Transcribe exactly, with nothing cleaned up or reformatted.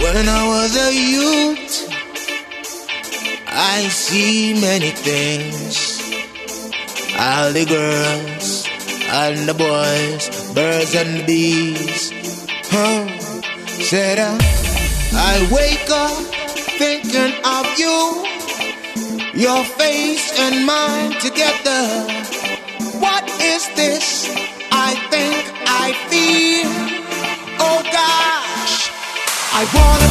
When I was a youth, I see many things. All the girls and the boys, birds and the bees. Huh? Said I, I wake up thinking of you, your face and mine together. What is this I think I feel? Oh gosh, I wanna